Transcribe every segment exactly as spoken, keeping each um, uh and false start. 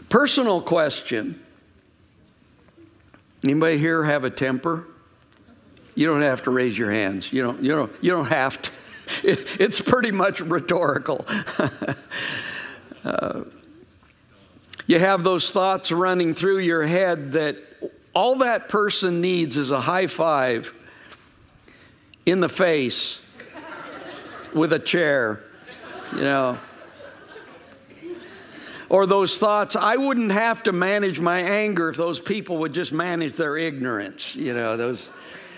Personal question. Anybody here have a temper? You don't have to raise your hands. You don't, you don't, you don't have to. It, it's pretty much rhetorical. uh, you have those thoughts running through your head that all that person needs is a high five in the face with a chair, you know. Or those thoughts, I wouldn't have to manage my anger if those people would just manage their ignorance, you know, those.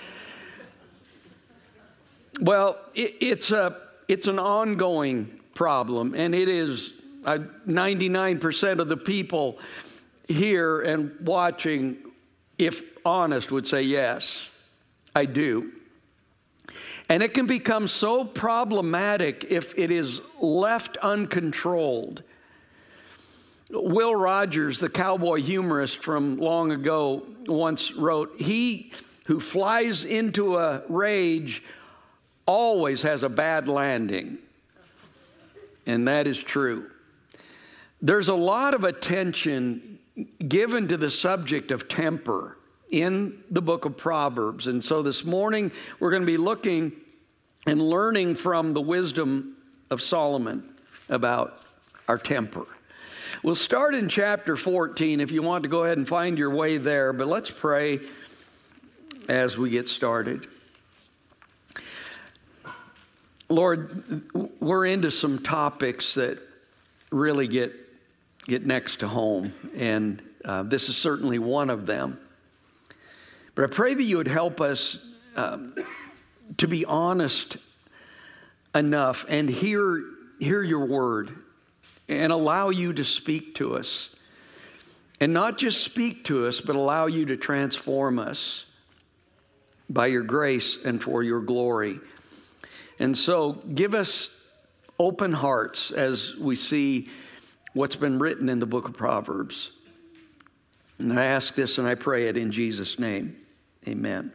Well, it, it's a it's an ongoing problem, and it is uh, ninety-nine percent of the people here and watching, if honest, would say, yes, I do. And it can become so problematic if it is left uncontrolled. Will Rogers, the cowboy humorist from long ago, once wrote, "He who flies into a rage always has a bad landing." And that is true. There's a lot of attention given to the subject of temper in the book of Proverbs. And so this morning we're going to be looking and learning from the wisdom of Solomon about our temper. We'll start in chapter fourteen if you want to go ahead and find your way there, but let's pray as we get started. Lord, we're into some topics that really get get next to home, and uh, this is certainly one of them. But I pray that you would help us um, to be honest enough and hear hear your word and allow you to speak to us. And not just speak to us, but allow you to transform us by your grace and for your glory. And so give us open hearts as we see what's been written in the book of Proverbs. And I ask this and I pray it in Jesus' name. Amen.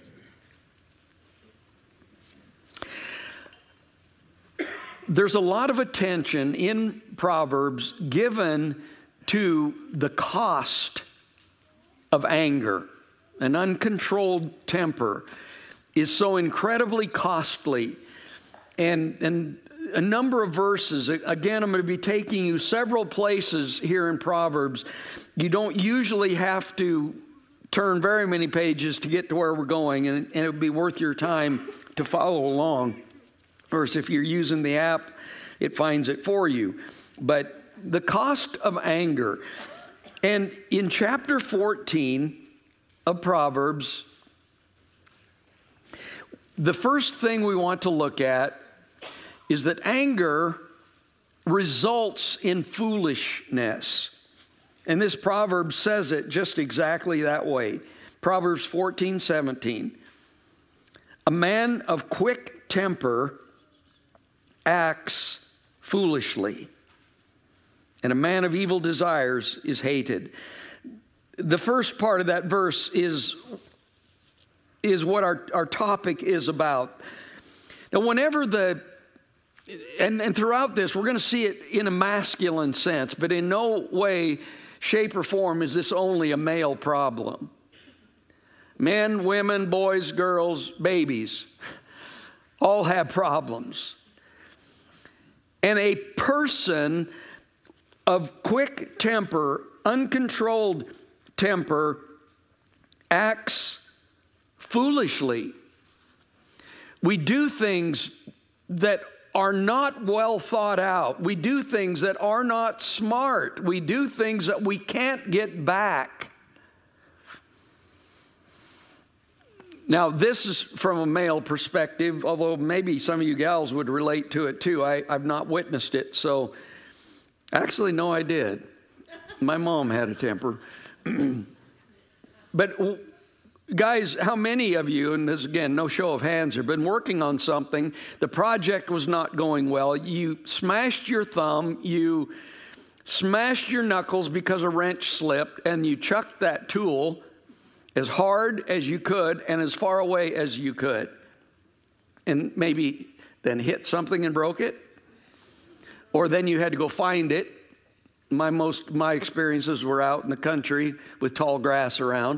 There's a lot of attention in Proverbs given to the cost of anger. An uncontrolled temper is so incredibly costly. And, and a number of verses, again, I'm going to be taking you several places here in Proverbs. You don't usually have to turn very many pages to get to where we're going, and, and it would be worth your time to follow along. Of course, if you're using the app, it finds it for you. But the cost of anger. And in chapter fourteen of Proverbs, the first thing we want to look at is that anger results in foolishness. And this proverb says it just exactly that way. Proverbs fourteen seventeen. A man of quick temper acts foolishly, and a man of evil desires is hated. The first part of that verse is, is what our, our topic is about. Now, whenever the, and, and throughout this, we're going to see it in a masculine sense, but in no way, shape, or form is this only a male problem. Men, women, boys, girls, babies, all have problems. And a person of quick temper, uncontrolled temper, acts foolishly. We do things that are not well thought out. We do things that are not smart. We do things that we can't get back. Now, this is from a male perspective, although maybe some of you gals would relate to it too. I, I've not witnessed it, so actually, no, I did. My mom had a temper. But guys, how many of you, and this again, no show of hands, have been working on something, the project was not going well, you smashed your thumb, you smashed your knuckles because a wrench slipped, and you chucked that tool as hard as you could and as far away as you could, and maybe then hit something and broke it, or then you had to go find it My most my experiences were out in the country with tall grass around.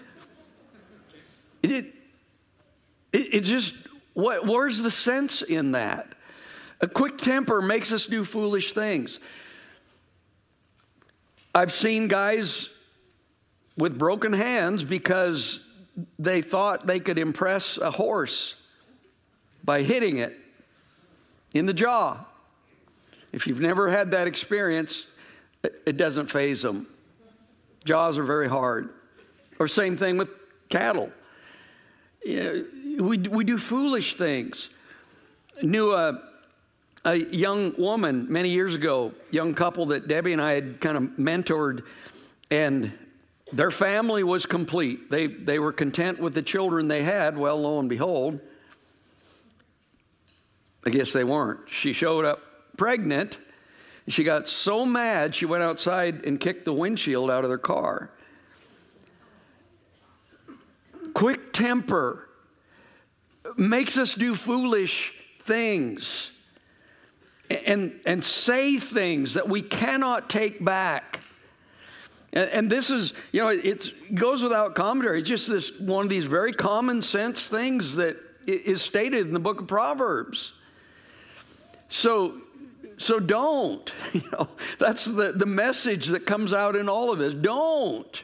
It, it, it just, what, where's the sense in that? A quick temper makes us do foolish things. I've seen guys with broken hands because they thought they could impress a horse by hitting it in the jaw. If you've never had that experience, it doesn't faze them. Jaws are very hard. Or same thing with cattle. You know, we, we do foolish things. I knew a, a young woman many years ago, young couple that Debbie and I had kind of mentored, and their family was complete. They, they were content with the children they had. Well, lo and behold, I guess they weren't. She showed up pregnant. She got so mad, she went outside and kicked the windshield out of their car. Quick temper makes us do foolish things and, and say things that we cannot take back. And, and this is, you know, it's, it goes without commentary. It's just this one of these very common sense things that is stated in the book of Proverbs. So, so don't. You know, that's the, the message that comes out in all of this. Don't.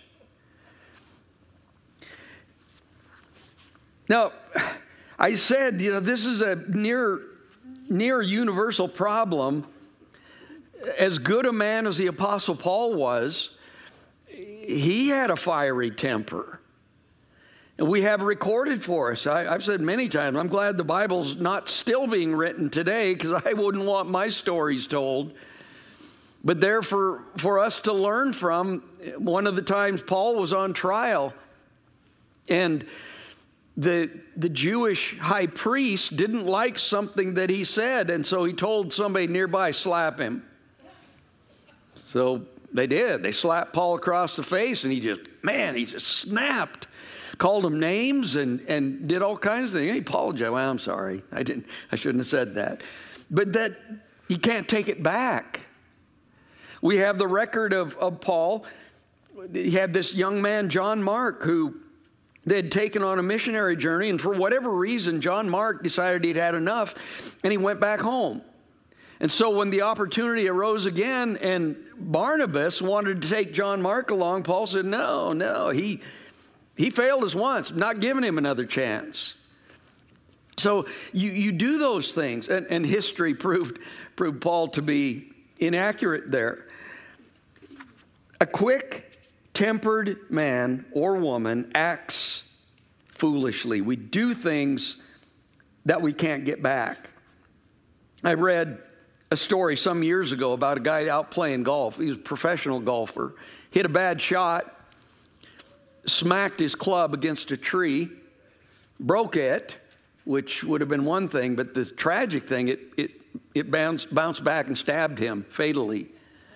Now, I said, you know, this is a near, near universal problem. As good a man as the Apostle Paul was, he had a fiery temper. And we have recorded for us. I, I've said many times, I'm glad the Bible's not still being written today, because I wouldn't want my stories told. But there for, for us to learn from. One of the times Paul was on trial, and the, the Jewish high priest didn't like something that he said, and so he told somebody nearby, slap him. So they did. They slapped Paul across the face, and he just, man, he just snapped. Called him names and, and did all kinds of things. He apologized. Well, I'm sorry. I didn't. I shouldn't have said that. But that, you can't take it back. We have the record of, of Paul. He had this young man, John Mark, who they had taken on a missionary journey. And for whatever reason, John Mark decided he'd had enough, and he went back home. And so when the opportunity arose again and Barnabas wanted to take John Mark along, Paul said, no, no, he... He failed us once, not giving him another chance. So you, you do those things, and, and history proved, proved Paul to be inaccurate there. A quick-tempered man or woman acts foolishly. We do things that we can't get back. I read a story some years ago about a guy out playing golf. He was a professional golfer. Hit a bad shot. Smacked his club against a tree, broke it, which would have been one thing, but the tragic thing, it, it, it bounced, bounced back and stabbed him fatally.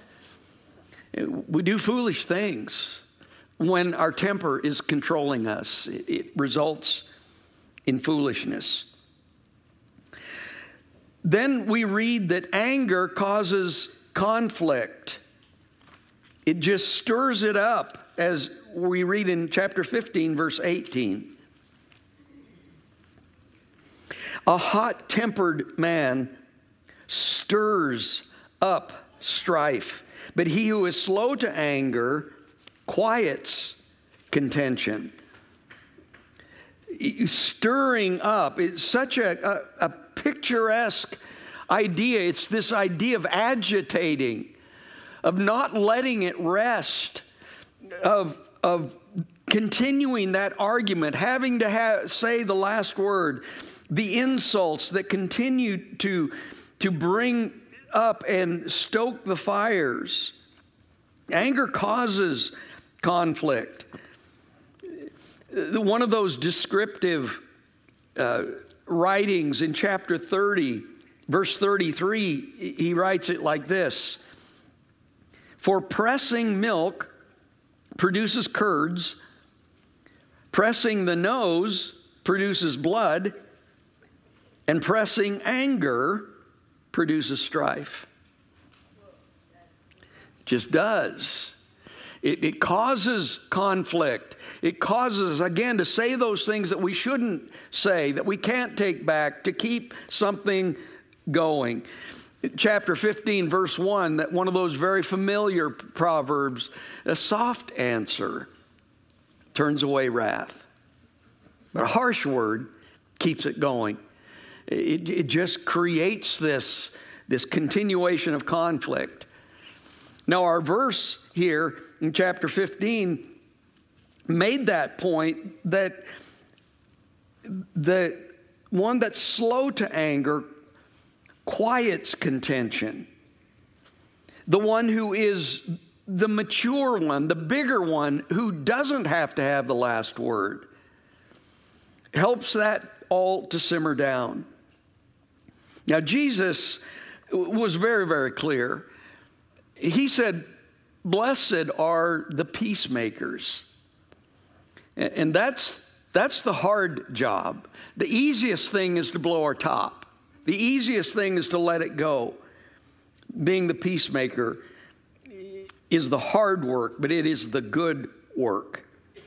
We do foolish things when our temper is controlling us. It, it results in foolishness. Then we read that anger causes conflict. It just stirs it up, as we read in chapter fifteen, verse eighteen. A hot-tempered man stirs up strife, but he who is slow to anger quiets contention. Stirring up, it's such a, a, a picturesque idea. It's this idea of agitating, of not letting it rest, of of continuing that argument, having to have, say the last word, the insults that continue to, to bring up and stoke the fires. Anger causes conflict. One of those descriptive uh, writings in chapter thirty, verse thirty-three, he writes it like this: for pressing milk produces curds, pressing the nose produces blood, and pressing anger produces strife. Just does. It, it causes conflict. It causes, again, to say those things that we shouldn't say, that we can't take back, to keep something going. Chapter fifteen, verse one, that one of those very familiar proverbs, a soft answer turns away wrath, but a harsh word keeps it going. It, it just creates this, this continuation of conflict. Now, our verse here in chapter fifteen made that point, that the one that's slow to anger quiets contention. The one who is the mature one, the bigger one, who doesn't have to have the last word, helps that all to simmer down. Now, Jesus was very, very clear. He said, blessed are the peacemakers. And that's, that's the hard job. The easiest thing is to blow our top. The easiest thing is to let it go. Being the peacemaker is the hard work, but it is the good work.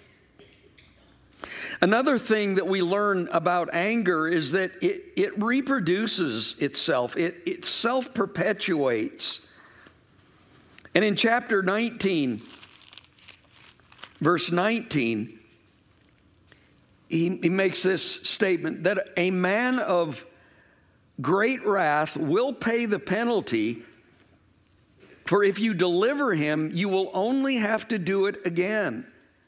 Another thing that we learn about anger is that it, it reproduces itself. It, it self-perpetuates. And in chapter nineteen, verse nineteen, he, he makes this statement that a man of great wrath will pay the penalty, for if you deliver him, you will only have to do it again.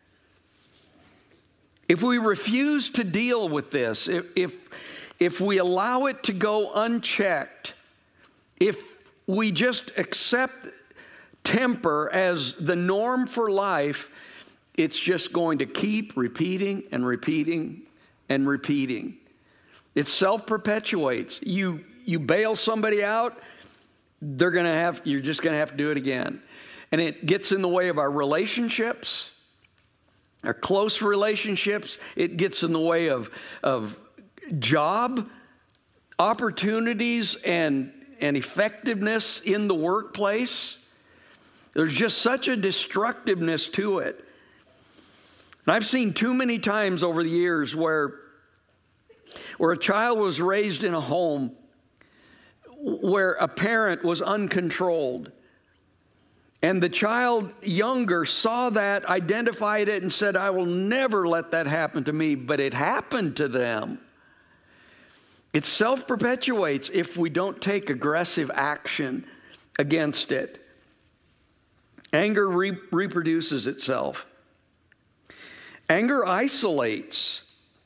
If we refuse to deal with this, if, if, if we allow it to go unchecked, if we just accept temper as the norm for life, it's just going to keep repeating and repeating and repeating. It self-perpetuates. You, you bail somebody out, they're going to have, you're just going to have to do it again. And it gets in the way of our relationships, our close relationships. It gets in the way of, of job opportunities and, and effectiveness in the workplace. There's just such a destructiveness to it. And I've seen too many times over the years where, where a child was raised in a home where a parent was uncontrolled. And the child younger saw that, identified it, and said, I will never let that happen to me. But it happened to them. It self-perpetuates if we don't take aggressive action against it. Anger re- reproduces itself. Anger isolates.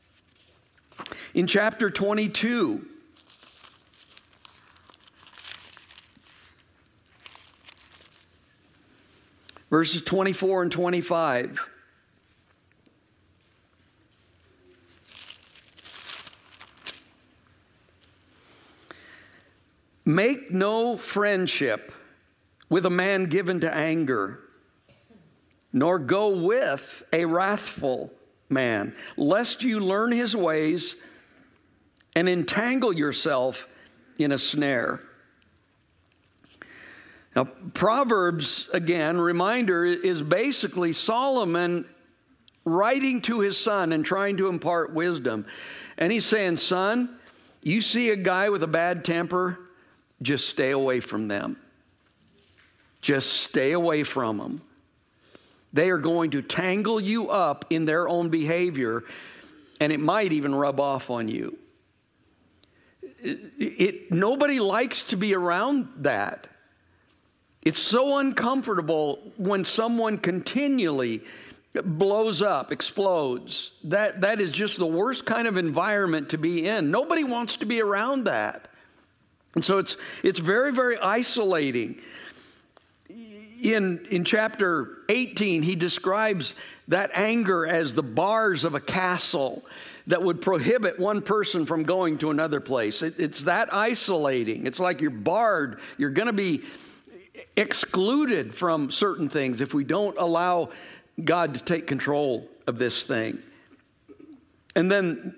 In chapter twenty-two, verses twenty-four and twenty-five, make no friendship with a man given to anger, nor go with a wrathful man, lest you learn his ways and entangle yourself in a snare. Now, Proverbs, again, reminder, is basically Solomon writing to his son and trying to impart wisdom. And he's saying, son, you see a guy with a bad temper, just stay away from them. Just stay away from them. They are going to tangle you up in their own behavior, and it might even rub off on you. It, it, nobody likes to be around that. It's so uncomfortable when someone continually blows up, explodes. That, that is just the worst kind of environment to be in. Nobody wants to be around that. And so it's, it's very, very isolating. In, in chapter eighteen, he describes that anger as the bars of a castle that would prohibit one person from going to another place. It, it's that isolating. It's like you're barred. You're going to be excluded from certain things if we don't allow God to take control of this thing. And then,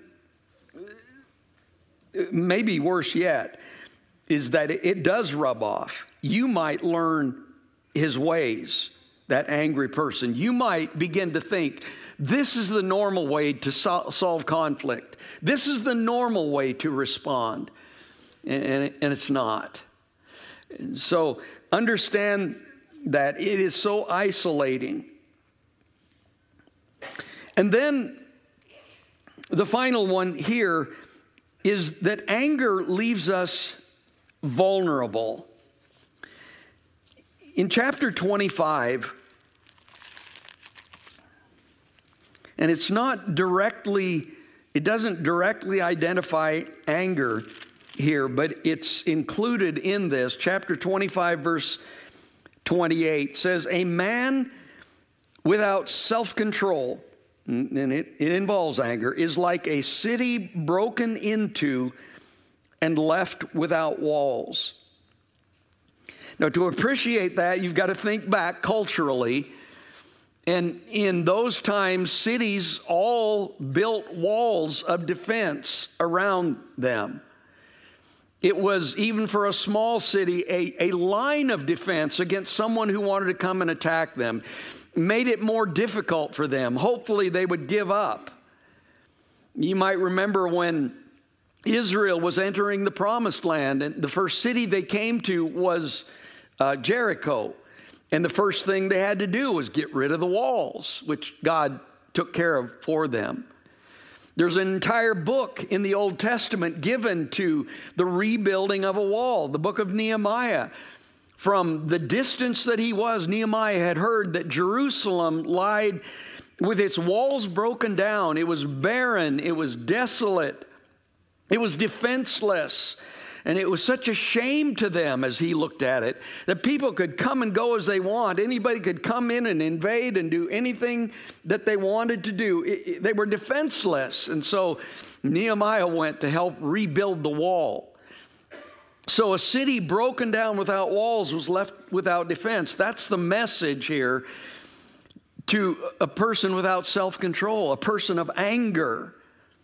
maybe worse yet, is that it, it does rub off. You might learn his ways, that angry person, you might begin to think, this is the normal way to sol- solve conflict. This is the normal way to respond. And, and, and it's not. And so understand that it is so isolating. And then the final one here is that anger leaves us vulnerable. In chapter twenty-five, and it's not directly, it doesn't directly identify anger here, but it's included in this. Chapter twenty-five, verse twenty-eight says, a man without self-control, and it, it involves anger, is like a city broken into and left without walls. Now, to appreciate that, you've got to think back culturally. And in those times, cities all built walls of defense around them. It was, even for a small city, a, a line of defense against someone who wanted to come and attack them. Made it more difficult for them. Hopefully they would give up. You might remember when Israel was entering the promised land, and the first city they came to was uh, Jericho. And the first thing they had to do was get rid of the walls, which God took care of for them. There's an entire book in the Old Testament given to the rebuilding of a wall, the book of Nehemiah. From the distance that he was, Nehemiah had heard that Jerusalem lied with its walls broken down. It was barren. It was desolate. It was defenseless. And it was such a shame to them as he looked at it, that people could come and go as they want. Anybody could come in and invade and do anything that they wanted to do. It, it, they were defenseless. And so Nehemiah went to help rebuild the wall. So a city broken down without walls was left without defense. That's the message here to a person without self-control, a person of anger.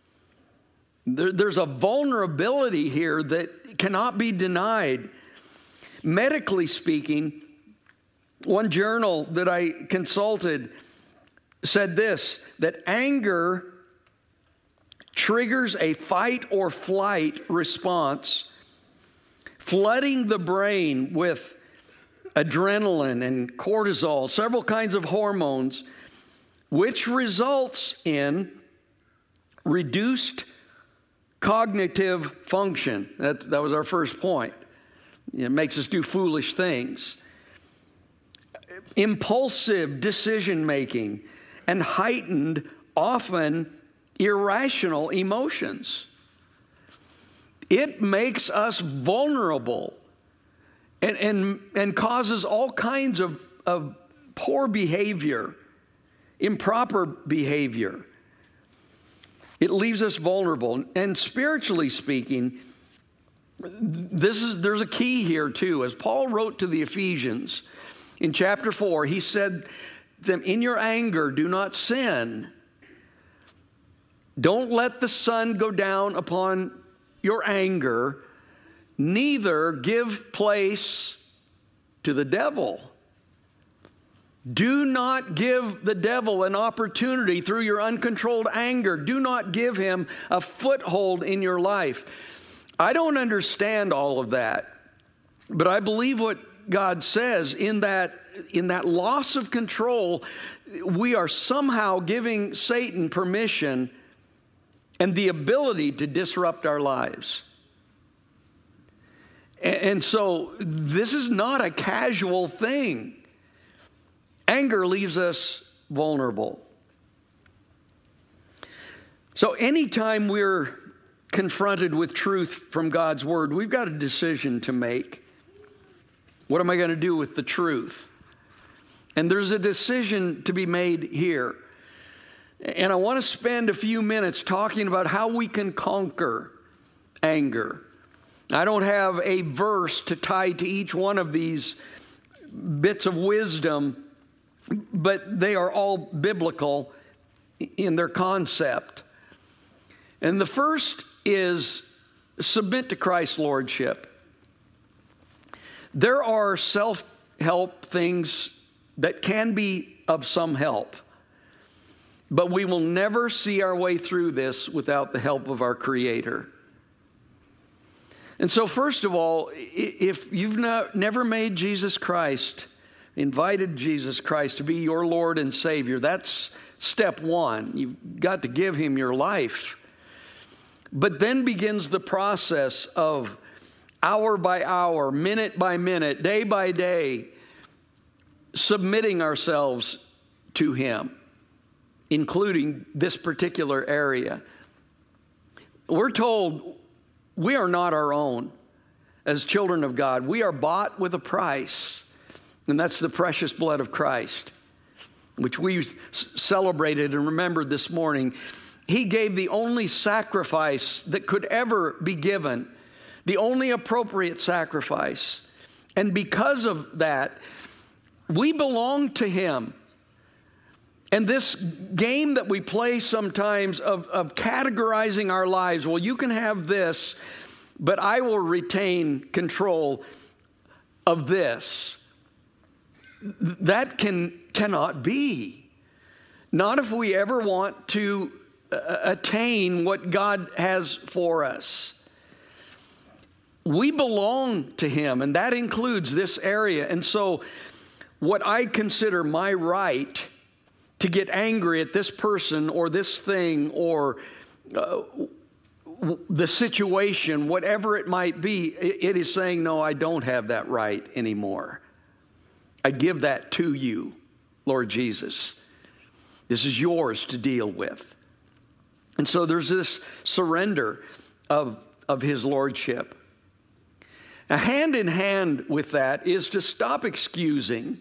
There, there's a vulnerability here that cannot be denied. Medically speaking, one journal that I consulted said this, that anger triggers a fight or flight response, flooding the brain with adrenaline and cortisol, several kinds of hormones, which results in reduced cognitive function. That, that was our first point. It makes us do foolish things. Impulsive decision-making and heightened, often irrational emotions. It makes us vulnerable and, and, and causes all kinds of, of poor behavior, improper behavior. It leaves us vulnerable. And spiritually speaking, this is there's a key here too. As Paul wrote to the Ephesians in chapter four, he said to them, in your anger, do not sin. Don't let the sun go down upon your anger, neither give place to the devil. Do not give the devil an opportunity through your uncontrolled anger. Do not give him a foothold in your life. I don't understand all of that, but I believe what God says in that, in that loss of control, we are somehow giving Satan permission and the ability to disrupt our lives. And, and so this is not a casual thing. Anger leaves us vulnerable. So anytime we're confronted with truth from God's word, we've got a decision to make. What am I going to do with the truth? And there's a decision to be made here. And I want to spend a few minutes talking about how we can conquer anger. I don't have a verse to tie to each one of these bits of wisdom, but they are all biblical in their concept. And the first is submit to Christ's lordship. There are self help things that can be of some help. But we will never see our way through this without the help of our Creator. And so first of all, if you've not, never made Jesus Christ, invited Jesus Christ to be your Lord and Savior, that's step one. You've got to give Him your life. But then begins the process of hour by hour, minute by minute, day by day, submitting ourselves to Him, including this particular area. We're told we are not our own as children of God. We are bought with a price, and that's the precious blood of Christ, which we celebrated and remembered this morning. He gave the only sacrifice that could ever be given, the only appropriate sacrifice. And because of that, we belong to Him. And this game that we play sometimes of, of categorizing our lives, well, you can have this, but I will retain control of this. That can cannot be. Not if we ever want to uh, attain what God has for us. We belong to Him, and that includes this area. And so what I consider my right to get angry at this person or this thing or uh, the situation, whatever it might be, it, it is saying, no, I don't have that right anymore. I give that to you, Lord Jesus. This is yours to deal with. And so there's this surrender of, of His lordship. Now, hand in hand with that is to stop excusing.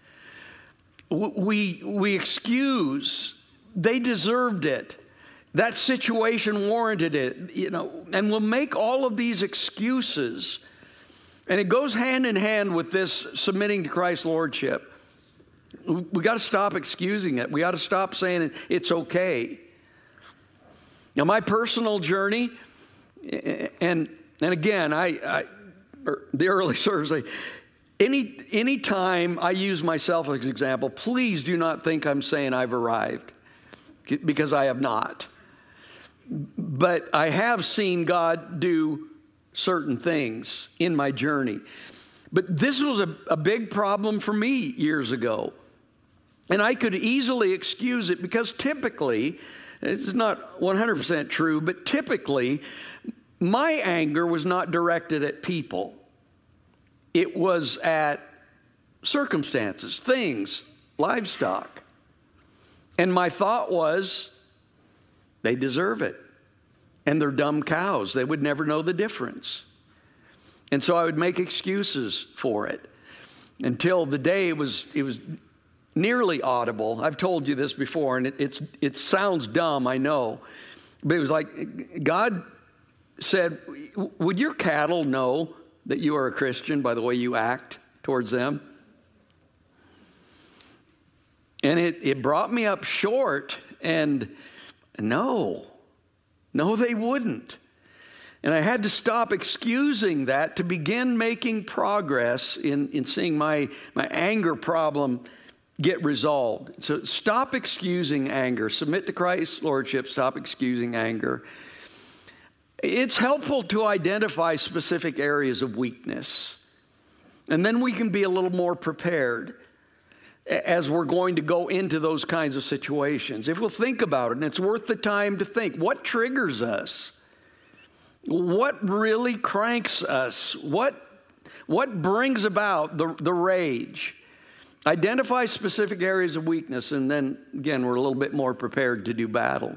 We, we excuse, they deserved it. That situation warranted it, you know, and we'll make all of these excuses. And it goes hand in hand with this submitting to Christ's lordship. We got to stop excusing it. We got to stop saying it's okay. Now, my personal journey, and and again, I, I the early service, I, any any time I use myself as an example, please do not think I'm saying I've arrived, because I have not. But I have seen God do certain things in my journey. But this was a, a big problem for me years ago. And I could easily excuse it because typically, this is not one hundred percent true, but typically my anger was not directed at people. It was at circumstances, things, livestock. And my thought was, they deserve it. And they're dumb cows. They would never know the difference. And so I would make excuses for it until the day it was, it was nearly audible. I've told you this before, and it, it's, it sounds dumb, I know. But it was like God said, would your cattle know that you are a Christian by the way you act towards them? And it, it brought me up short, and no, no, they wouldn't. And I had to stop excusing that to begin making progress in, in seeing my, my anger problem get resolved. So stop excusing anger. Submit to Christ's lordship. Stop excusing anger. It's helpful to identify specific areas of weakness. And then we can be a little more prepared as we're going to go into those kinds of situations. If we'll think about it, and it's worth the time to think, what triggers us? What really cranks us? What, what brings about the, the rage? Identify specific areas of weakness, and then, again, we're a little bit more prepared to do battle.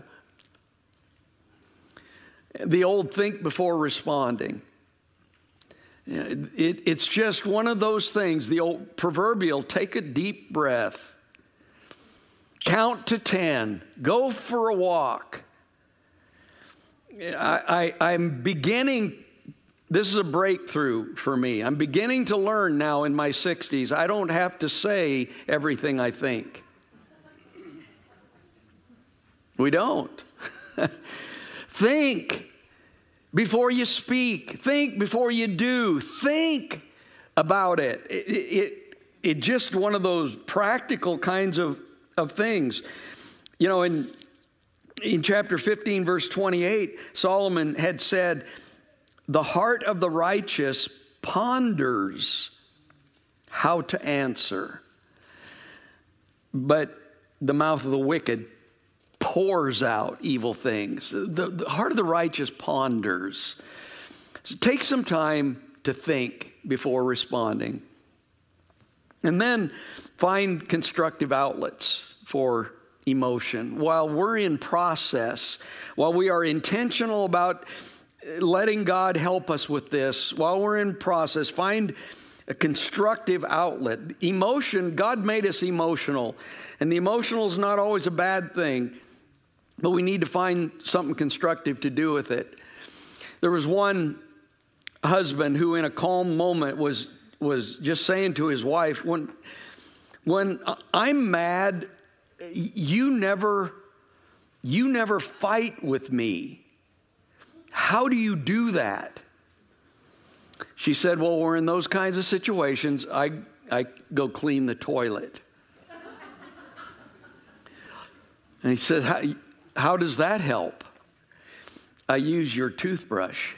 The old think before responding. It, it's just one of those things, the old proverbial, take a deep breath, count to ten, go for a walk. I, I, I'm beginning, this is a breakthrough for me. I'm beginning to learn now in my sixties, I don't have to say everything I think. We don't. Think before you speak. Think before you do. Think about it. It, it. it just one of those practical kinds of, of things. You know, in, in chapter fifteen, verse twenty-eight, Solomon had said, the heart of the righteous ponders how to answer, but the mouth of the wicked pours out evil things. The, the heart of the righteous ponders. So take some time to think before responding. And then find constructive outlets for emotion. While we're in process, while we are intentional about letting God help us with this, while we're in process, find a constructive outlet. Emotion, God made us emotional, and the emotional is not always a bad thing, but we need to find something constructive to do with it. There was one husband who in a calm moment was was just saying to his wife, when, when I'm mad, you never, you never fight with me. How do you do that? She said, well, we're in those kinds of situations. I, I go clean the toilet. And he said, how, how does that help? I use your toothbrush.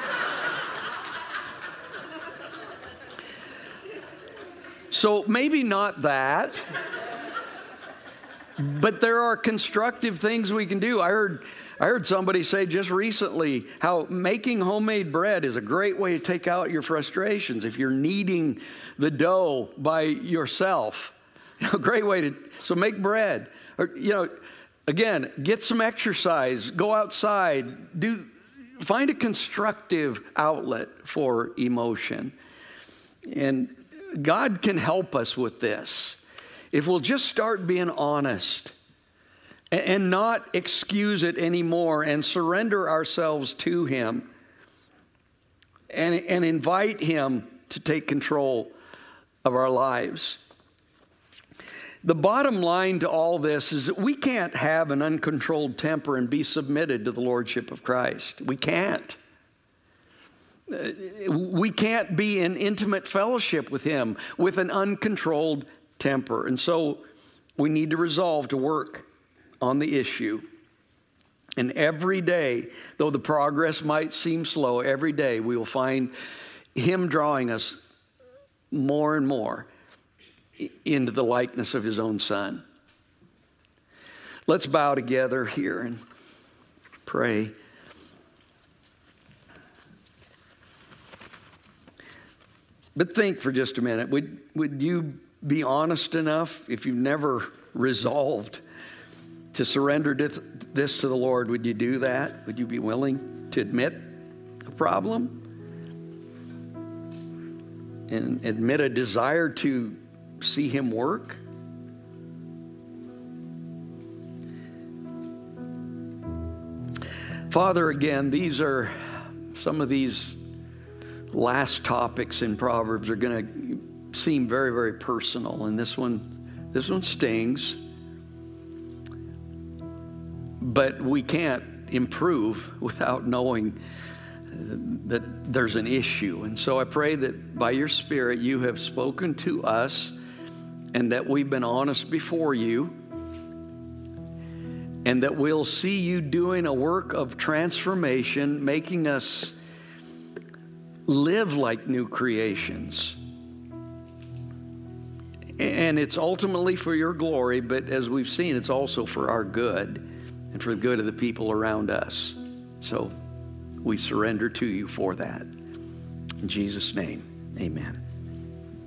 So maybe not that, but there are constructive things we can do. I heard, I heard somebody say just recently how making homemade bread is a great way to take out your frustrations. If you're kneading the dough by yourself, you know, great way to, so make bread. Or, you know, again, get some exercise, go outside, do, find a constructive outlet for emotion. And God can help us with this. If we'll just start being honest and, and not excuse it anymore and surrender ourselves to Him and, and invite Him to take control of our lives. The bottom line to all this is that we can't have an uncontrolled temper and be submitted to the Lordship of Christ. We can't. We can't be in intimate fellowship with Him with an uncontrolled temper. And so we need to resolve to work on the issue. And every day, though the progress might seem slow, every day we will find Him drawing us more and more into the likeness of His own Son. Let's bow together here and pray. But think for just a minute. Would, would you be honest enough, if you've never resolved to surrender this to the Lord, would you do that? Would you be willing to admit a problem? And admit a desire to see Him work? Father, again, these are some of these last topics in Proverbs are going to seem very, very personal, and this one, this one stings. But we can't improve without knowing that there's an issue. And so I pray that by your Spirit you have spoken to us and that we've been honest before you, and that we'll see you doing a work of transformation, making us live like new creations. And it's ultimately for your glory, but as we've seen, it's also for our good and for the good of the people around us. So we surrender to you for that. In Jesus' name, amen.